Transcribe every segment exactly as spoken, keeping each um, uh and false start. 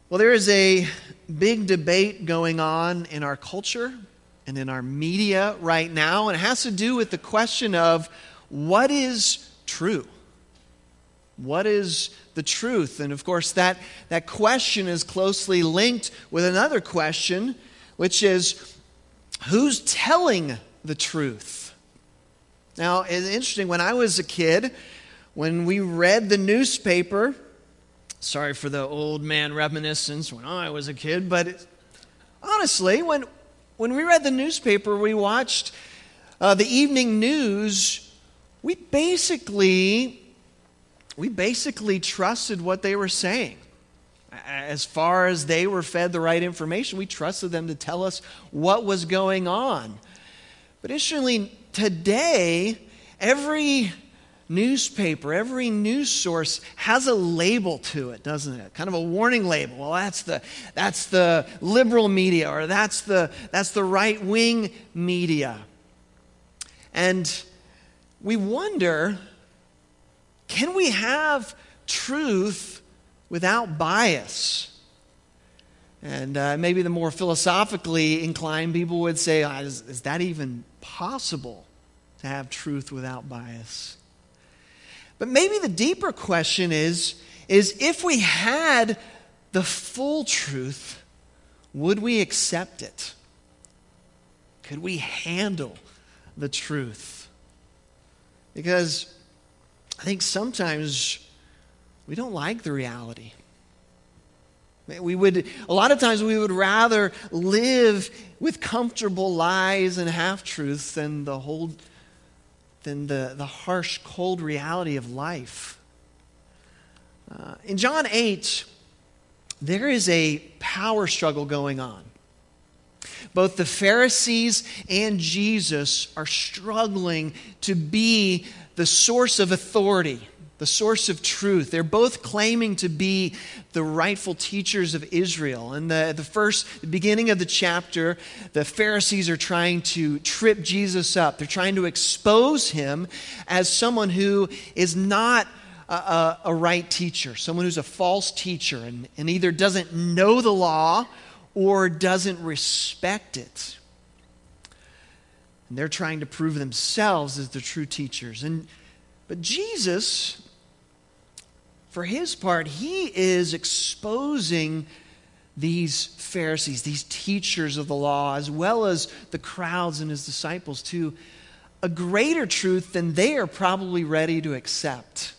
Well, there is a big debate going on in our culture and in our media right now, and it has to do with the question of what is true? What is the truth? And of course, that, that question is closely linked with another question, which is, who's telling the truth? Now, it's interesting, when I was a kid, when we read the newspaper, sorry for the old man reminiscence when I was a kid, but it, honestly, when when we read the newspaper, we watched uh, the evening news, we basically we basically trusted what they were saying. As far as they were fed the right information, we trusted them to tell us what was going on. But interestingly, today, every newspaper, every news source has a label to it, doesn't it? Kind of a warning label. Well, that's the that's the liberal media, or that's the that's the right-wing media. And we wonder, can we have truth without bias? And uh, maybe the more philosophically inclined people would say, oh, is, is that even possible to have truth without bias? But maybe the deeper question is, is if we had the full truth, would we accept it? Could we handle the truth? Because I think sometimes we don't like the reality. We would, a lot of times we would rather live with comfortable lies and half-truths than the whole than the, the harsh, cold reality of life. Uh, in John eight, there is a power struggle going on. Both the Pharisees and Jesus are struggling to be the source of authority, the source of truth. They're both claiming to be the rightful teachers of Israel. In the, the first the beginning of the chapter, the Pharisees are trying to trip Jesus up. They're trying to expose him as someone who is not a, a, a right teacher, someone who's a false teacher and, and either doesn't know the law or doesn't respect it. And they're trying to prove themselves as the true teachers. And but Jesus, for his part, he is exposing these Pharisees, these teachers of the law, as well as the crowds and his disciples, to a greater truth than they are probably ready to accept.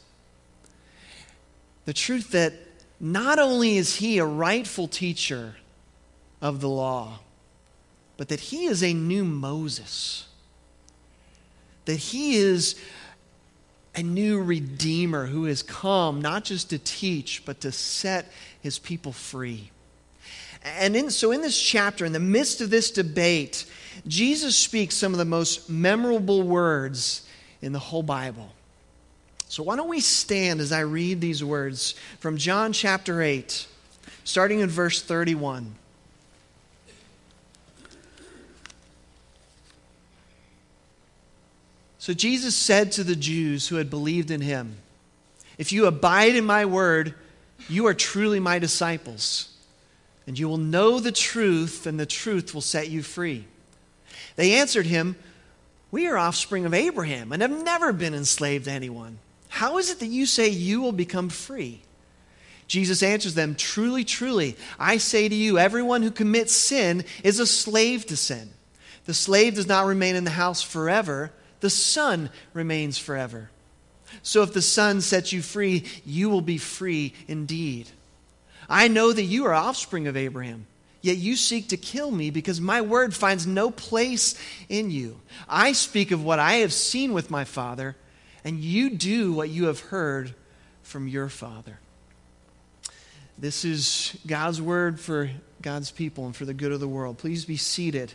The truth that not only is he a rightful teacher of the law, but that he is a new Moses. That he is a new Redeemer who has come not just to teach, but to set his people free. And in, so in this chapter, in the midst of this debate, Jesus speaks some of the most memorable words in the whole Bible. So why don't we stand as I read these words from John chapter eight, starting in verse thirty-one. So Jesus said to the Jews who had believed in him, "If you abide in my word, you are truly my disciples, and you will know the truth, and the truth will set you free." They answered him, "We are offspring of Abraham and have never been enslaved to anyone. How is it that you say you will become free?" Jesus answers them, "Truly, truly, I say to you, everyone who commits sin is a slave to sin. The slave does not remain in the house forever. The Son remains forever. So if the Son sets you free, you will be free indeed. I know that you are offspring of Abraham, yet you seek to kill me because my word finds no place in you. I speak of what I have seen with my Father, and you do what you have heard from your father." This is God's word for God's people and for the good of the world. Please be seated.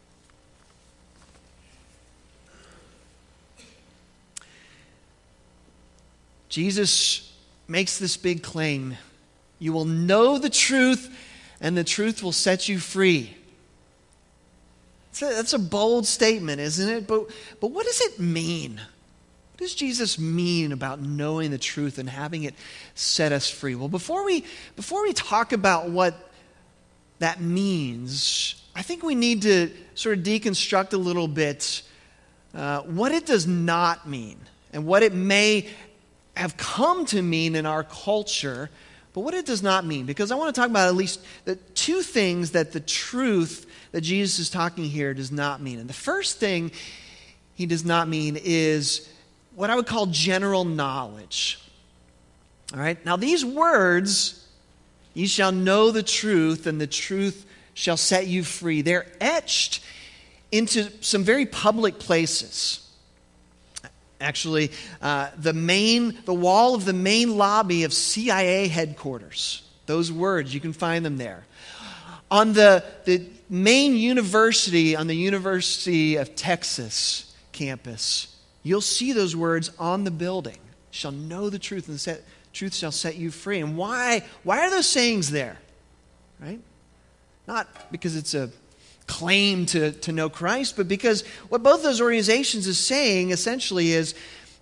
Jesus makes this big claim. You will know the truth, and the truth will set you free. That's a, that's a bold statement, isn't it? But, but what does it mean? What does Jesus mean about knowing the truth and having it set us free? Well, before we, before we talk about what that means, I think we need to sort of deconstruct a little bit uh, what it does not mean and what it may have come to mean in our culture, but what it does not mean. Because I want to talk about at least the two things that the truth that Jesus is talking here does not mean. And the first thing he does not mean is what I would call general knowledge. All right? Now these words, "ye shall know the truth, and the truth shall set you free," they're etched into some very public places. Actually, uh, the main, the wall of the main lobby of C I A headquarters. Those words, you can find them there. On the, the main university, on the University of Texas campus, you'll see those words on the building. "Shall know the truth, and the truth shall set you free." And why, why are those sayings there? Right? Not because it's a claim to, to know Christ, but because what both those organizations is saying essentially is,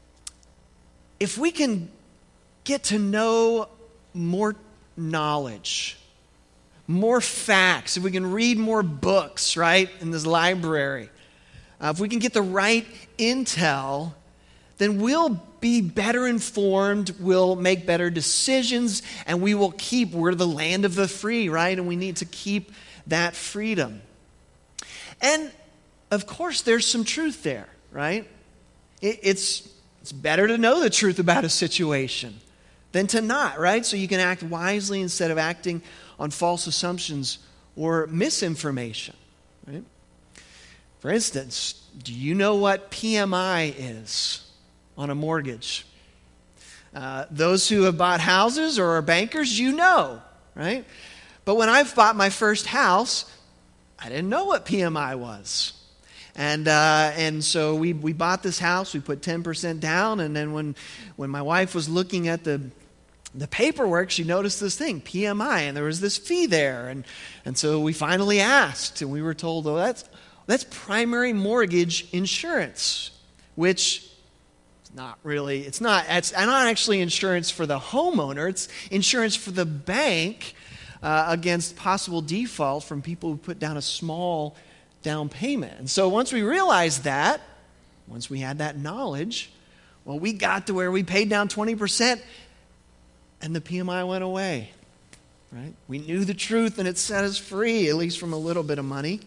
if we can get to know more knowledge, more facts, if we can read more books, right, in this library, uh, if we can get the right intel, then we'll be better informed, we'll make better decisions, and we will keep, we're the land of the free, right? And we need to keep that freedom. And, of course, there's some truth there, right? It, it's, it's better to know the truth about a situation than to not, right? So you can act wisely instead of acting on false assumptions or misinformation, right? For instance, do you know what P M I is on a mortgage? Uh, those who have bought houses or are bankers, you know, right? But when I bought my first house, I didn't know what P M I was. And uh, and so we, we bought this house, we put ten percent down, and then when, when my wife was looking at the the paperwork, she noticed this thing, P M I, and there was this fee there. And, and so we finally asked, and we were told, oh, that's, that's primary mortgage insurance, which is not really, it's not, it's not actually insurance for the homeowner, it's insurance for the bank uh, against possible default from people who put down a small down payment. And so once we realized that, once we had that knowledge, well, we got to where we paid down twenty percent and the P M I went away, right? We knew the truth and it set us free, at least from a little bit of money.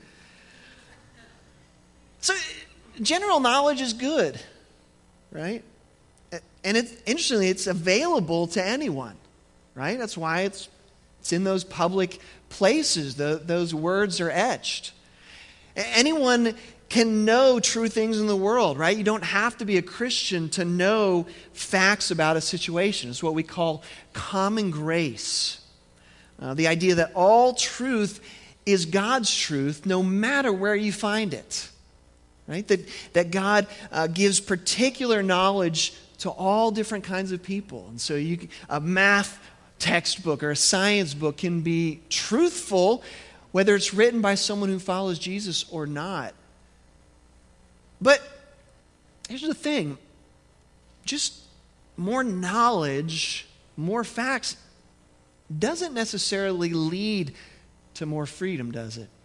So general knowledge is good, right? And it's, interestingly, it's available to anyone, right? That's why it's, it's in those public places. The, those words are etched. Anyone can know true things in the world, right? You don't have to be a Christian to know facts about a situation. It's what we call common grace. Uh, the idea that all truth is God's truth, no matter where you find it. Right? That, that God uh, gives particular knowledge to all different kinds of people. And so you, a math textbook or a science book can be truthful, whether it's written by someone who follows Jesus or not. But here's the thing. Just more knowledge, more facts, doesn't necessarily lead to more freedom, does it?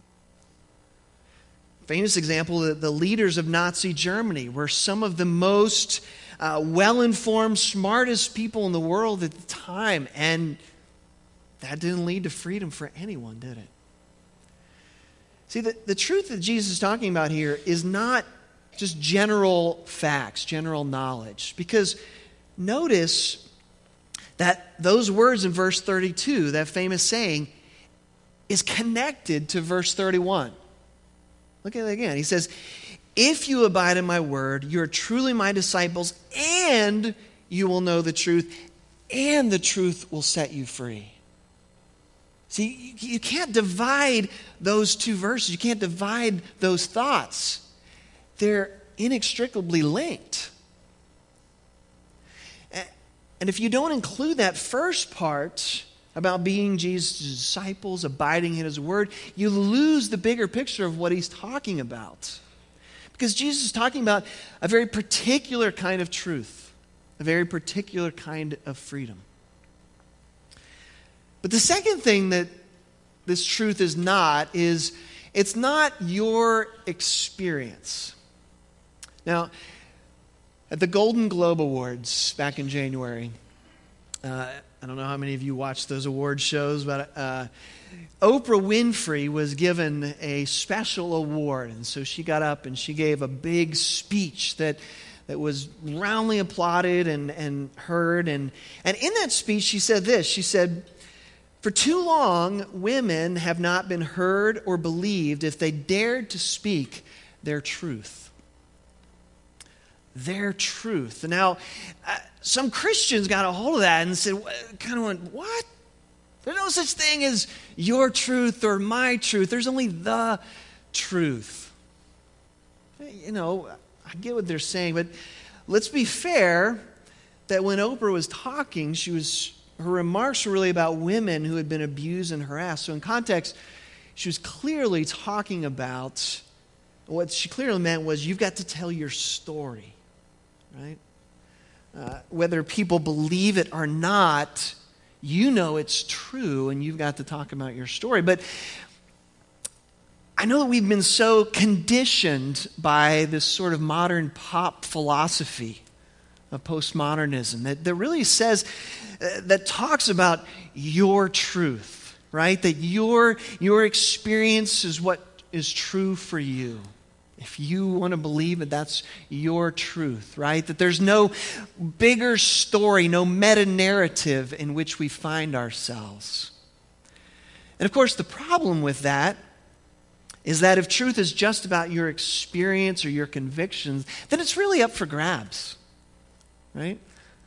Famous example, the, the leaders of Nazi Germany were some of the most uh, well-informed, smartest people in the world at the time, and that didn't lead to freedom for anyone, did it? See, the, the truth that Jesus is talking about here is not just general facts, general knowledge, because notice that those words in verse thirty-two, that famous saying, is connected to verse thirty-one. Look at it again. He says, if you abide in my word, you are truly my disciples, and you will know the truth, and the truth will set you free. See, you, you can't divide those two verses. You can't divide those thoughts. They're inextricably linked. And if you don't include that first part about being Jesus' disciples, abiding in his word, you lose the bigger picture of what he's talking about. Because Jesus is talking about a very particular kind of truth, a very particular kind of freedom. But the second thing that this truth is not is it's not your experience. Now, at the Golden Globe Awards back in January, uh, I don't know how many of you watched those award shows, but uh, Oprah Winfrey was given a special award. And so she got up and she gave a big speech that, that was roundly applauded and, and heard. And, and in that speech, she said this. She said, "For too long, women have not been heard or believed if they dared to speak their truth." Their truth. Now, uh, some Christians got a hold of that and said, kind of went, what? There's no such thing as your truth or my truth. There's only the truth. You know, I get what they're saying, but let's be fair that when Oprah was talking, she was her remarks were really about women who had been abused and harassed. So in context, she was clearly talking about, what she clearly meant was, you've got to tell your story, right? Uh, whether people believe it or not, you know it's true, and you've got to talk about your story. But I know that we've been so conditioned by this sort of modern pop philosophy of postmodernism that, that really says, uh, that talks about your truth, right? That your, your experience is what is true for you. If you want to believe it, that's your truth, right? That there's no bigger story, no meta-narrative in which we find ourselves. And of course, the problem with that is that if truth is just about your experience or your convictions, then it's really up for grabs, right?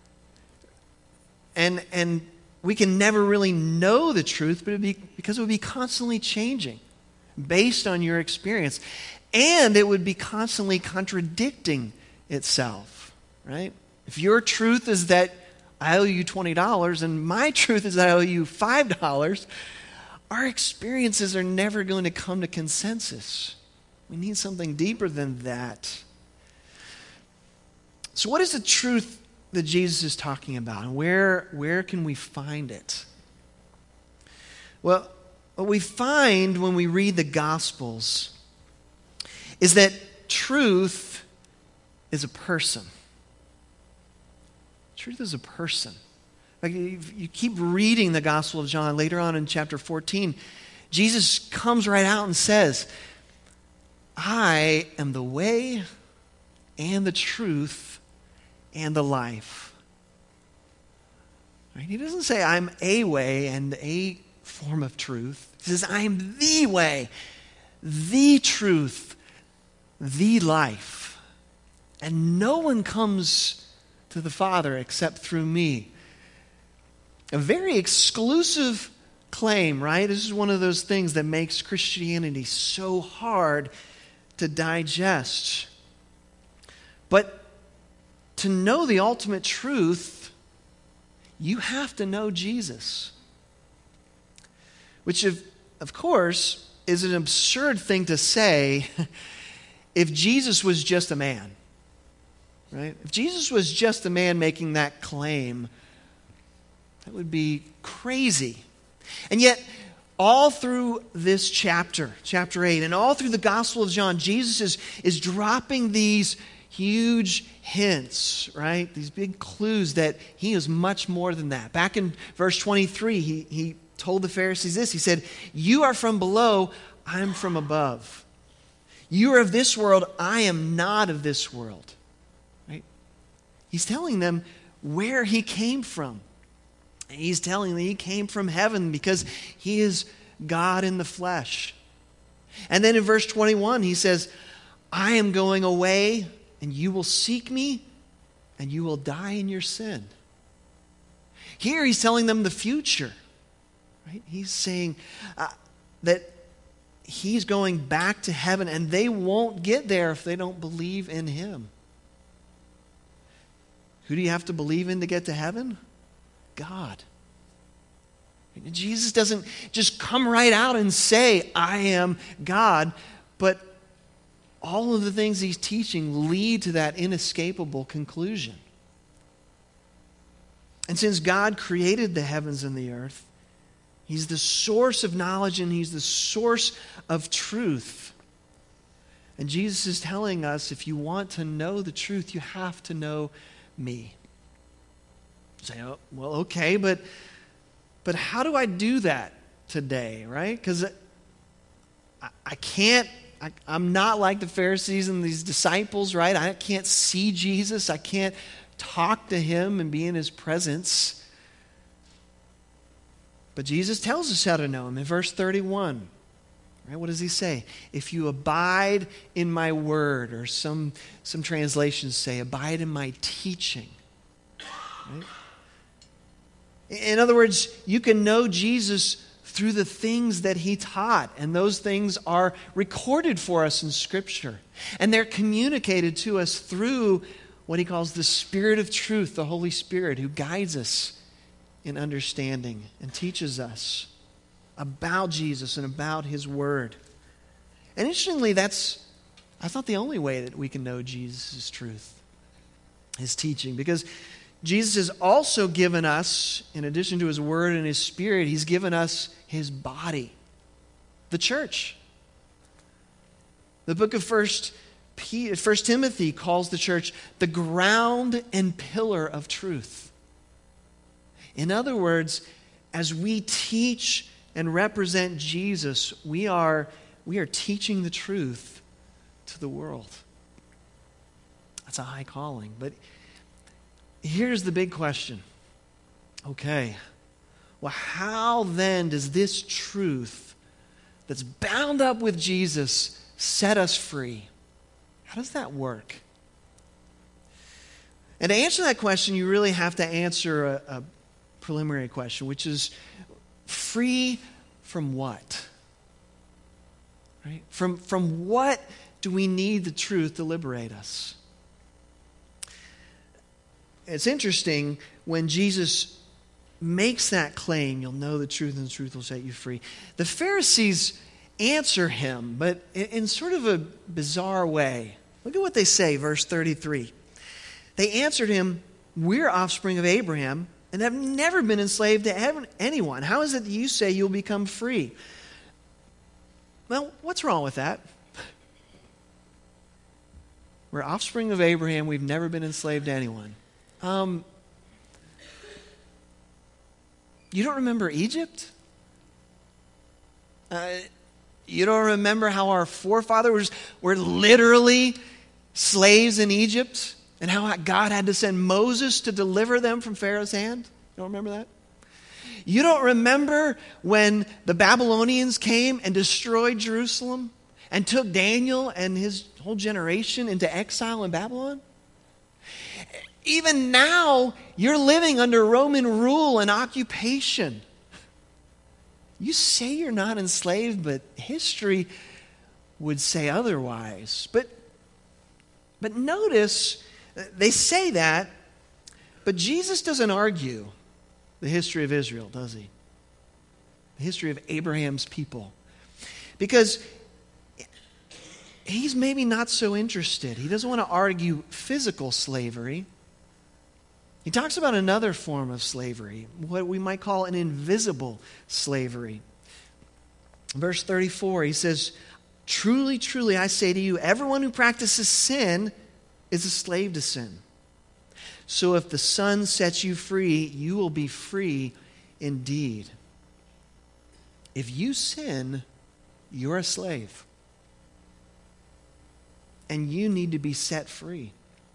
And and we can never really know the truth, but it'd be, because it would be constantly changing based on your experience. And it would be constantly contradicting itself, right? If your truth is that I owe you twenty dollars and my truth is that I owe you five dollars, our experiences are never going to come to consensus. We need something deeper than that. So what is the truth that Jesus is talking about? And where, where can we find it? Well, what we find when we read the Gospels is that truth is a person. Truth is a person. Like, if you keep reading the Gospel of John, later on in chapter fourteen, Jesus comes right out and says, I am the way and the truth and the life. Right? He doesn't say I'm a way and a form of truth. He says I am the way, the truth, the life. And no one comes to the Father except through me. A very exclusive claim, right? This is one of those things that makes Christianity so hard to digest. But to know the ultimate truth, you have to know Jesus. Which, of, of course, is an absurd thing to say if Jesus was just a man, right? If Jesus was just a man making that claim, that would be crazy. And yet, all through this chapter, chapter eight, and all through the Gospel of John, Jesus is, is dropping these huge hints, right? These big clues that he is much more than that. Back in verse twenty-three, he, he told the Pharisees this. He said, you are from below, I'm from above. You are of this world, I am not of this world. Right? He's telling them where he came from. And he's telling them he came from heaven because he is God in the flesh. And then in verse twenty-one, he says, I am going away, and you will seek me, and you will die in your sin. Here he's telling them the future. Right? He's saying uh, that he's going back to heaven, and they won't get there if they don't believe in him. Who do you have to believe in to get to heaven? God. Jesus doesn't just come right out and say, I am God, but all of the things he's teaching lead to that inescapable conclusion. And since God created the heavens and the earth, he's the source of knowledge and he's the source of truth. And Jesus is telling us, if you want to know the truth, you have to know me. You say, oh, well, okay, but but how do I do that today, right? Because I, I can't, I, I'm not like the Pharisees and these disciples, right? I can't see Jesus. I can't talk to him and be in his presence. But Jesus tells us how to know him in verse thirty-one. Right? What does he say? If you abide in my word, or some, some translations say, abide in my teaching. Right? In other words, you can know Jesus through the things that he taught, and those things are recorded for us in Scripture. And they're communicated to us through what he calls the Spirit of truth, the Holy Spirit, who guides us in understanding and teaches us about Jesus and about his word. And interestingly, that's, that's not the only way that we can know Jesus' truth, his teaching, because Jesus has also given us, in addition to his word and his spirit, he's given us his body, the church. The book of First Timothy calls the church the ground and pillar of truth. In other words, as we teach and represent Jesus, we are, we are teaching the truth to the world. That's a high calling. But here's the big question. Okay, well, how then does this truth that's bound up with Jesus set us free? How does that work? And to answer that question, you really have to answer a, a preliminary question, which is, free from what? Right? From, from what do we need the truth to liberate us? It's interesting, when Jesus makes that claim, you'll know the truth and the truth will set you free. The Pharisees answer him, but in, in sort of a bizarre way. Look at what they say, verse thirty-three. They answered him, we're offspring of Abraham and have never been enslaved to anyone. How is it that you say you'll become free? Well, what's wrong with that? We're offspring of Abraham. We've never been enslaved to anyone. Um, you don't remember Egypt? Uh, you don't remember how our forefathers were literally slaves in Egypt? And how God had to send Moses to deliver them from Pharaoh's hand? You don't remember that? You don't remember when the Babylonians came and destroyed Jerusalem and took Daniel and his whole generation into exile in Babylon? Even now, you're living under Roman rule and occupation. You say you're not enslaved, but history would say otherwise. But, but notice, they say that, but Jesus doesn't argue the history of Israel, does he? The history of Abraham's people. Because he's maybe not so interested. He doesn't want to argue physical slavery. He talks about another form of slavery, what we might call an invisible slavery. Verse thirty-four, he says, truly, truly, I say to you, everyone who practices sin is a slave to sin. So if the Son sets you free, you will be free indeed. If you sin, you're a slave. And you need to be set free.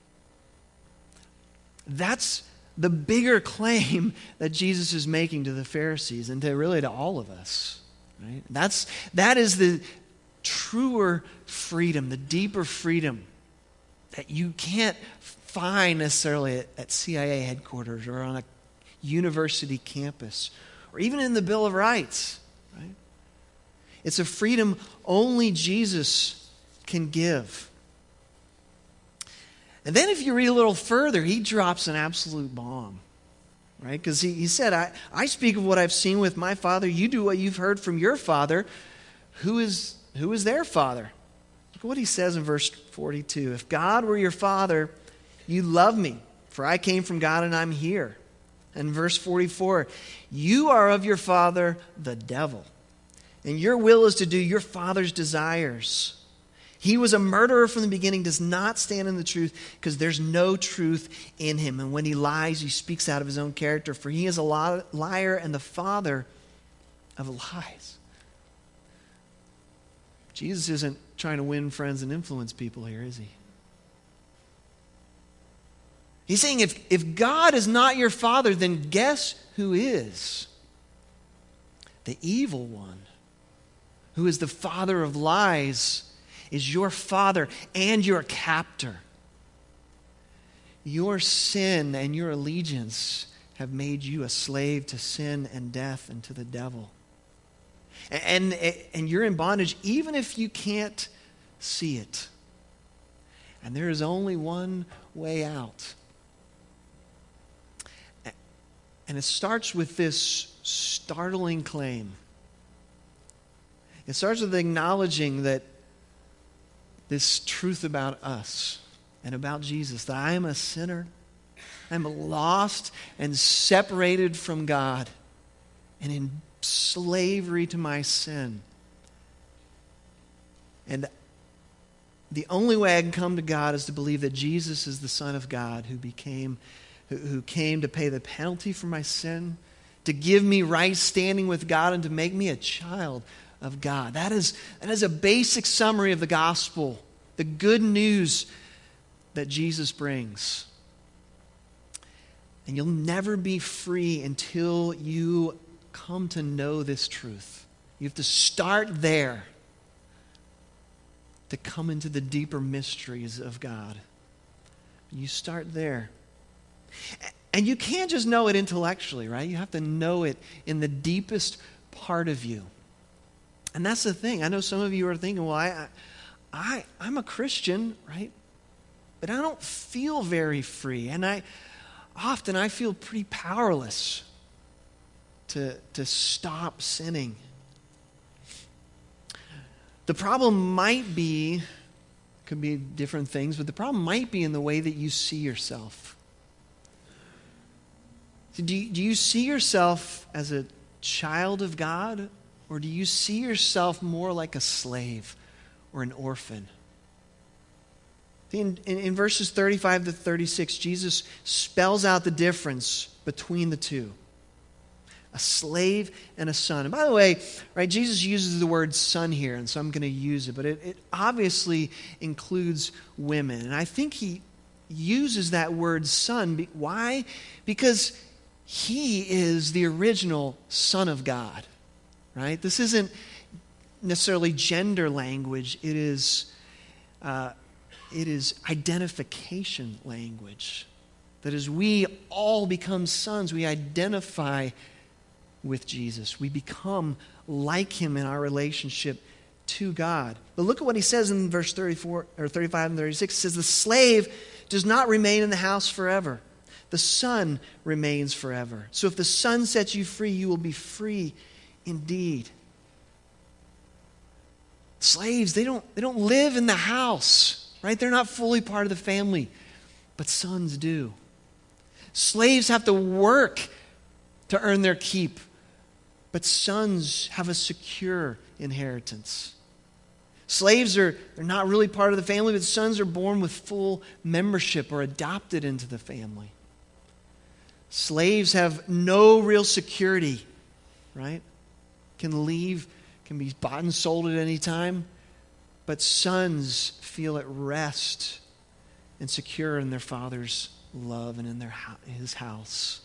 That's the bigger claim that Jesus is making to the Pharisees and to really to all of us. Right? That's, that is the truer freedom, the deeper freedom that you can't find necessarily at, at C I A headquarters or on a university campus or even in the Bill of Rights. Right? It's a freedom only Jesus can give. And then if you read a little further, he drops an absolute bomb. Right? Because he, he said, I, I speak of what I've seen with my father. You do what you've heard from your father. Who is, who is their father? Look at what he says in verse forty-two. If God were your father, you love me, for I came from God and I'm here. And verse forty-four, you are of your father, the devil, and your will is to do your father's desires. He was a murderer from the beginning, does not stand in the truth, because there's no truth in him. And when he lies, he speaks out of his own character, for he is a liar and the father of lies. Jesus isn't trying to win friends and influence people here, is he? He's saying if, if God is not your father, then guess who is? The evil one, who is the father of lies, is your father and your captor. Your sin and your allegiance have made you a slave to sin and death and to the devil. And, and you're in bondage even if you can't see it. And there is only one way out. And it starts with this startling claim. It starts with acknowledging that this truth about us and about Jesus, that I am a sinner, I'm lost and separated from God and in slavery to my sin. And the only way I can come to God is to believe that Jesus is the Son of God who became, who, who came to pay the penalty for my sin, to give me right standing with God, and to make me a child of God. That is, that is a basic summary of the gospel, the good news that Jesus brings. And you'll never be free until you come to know this truth. You have to start there to come into the deeper mysteries of God. You start there. And you can't just know it intellectually, right? You have to know it in the deepest part of you. And that's the thing. I know some of you are thinking, well, I, I, I'm a Christian, right? But I don't feel very free. And I often I feel pretty powerless to, to stop sinning. The problem might be, could be different things, but the problem might be in the way that you see yourself. So do you, do you see yourself as a child of God, or do you see yourself more like a slave or an orphan? In, in, in verses thirty-five to thirty-six, Jesus spells out the difference between the two. A slave and a son. And by the way, right, Jesus uses the word son here, and so I'm going to use it, but it, it obviously includes women. And I think he uses that word son. Why? Because he is the original Son of God, right? This isn't necessarily gender language. It is, uh, it is identification language. That as we all become sons, we identify with Jesus. We become like him in our relationship to God. But look at what he says in verse thirty-four or thirty-five and thirty-six. It says, the slave does not remain in the house forever. The son remains forever. So if the son sets you free, you will be free indeed. Slaves, they don't, they don't live in the house, right? They're not fully part of the family, but sons do. Slaves have to work to earn their keep, but sons have a secure inheritance. Slaves are they're not really part of the family, but sons are born with full membership or adopted into the family. Slaves have no real security, right? Can leave, can be bought and sold at any time, but sons feel at rest and secure in their father's love and in their his house.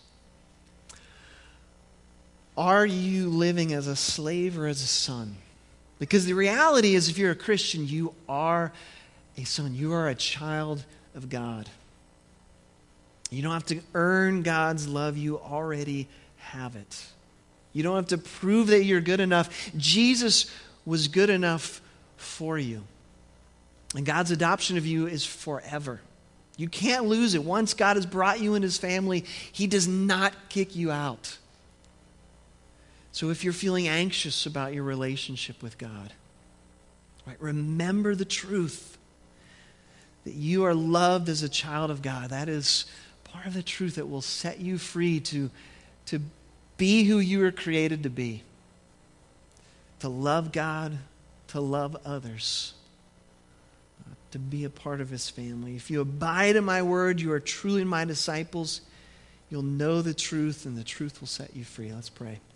Are you living as a slave or as a son? Because the reality is, if you're a Christian, you are a son. You are a child of God. You don't have to earn God's love. You already have it. You don't have to prove that you're good enough. Jesus was good enough for you. And God's adoption of you is forever. You can't lose it. Once God has brought you in his family, he does not kick you out. So if you're feeling anxious about your relationship with God, Right? Remember the truth that you are loved as a child of God. That is part of the truth that will set you free to, to be who you were created to be. To love God, to love others, uh, to be a part of his family. If you abide in my word, you are truly my disciples. You'll know the truth, and the truth will set you free. Let's pray.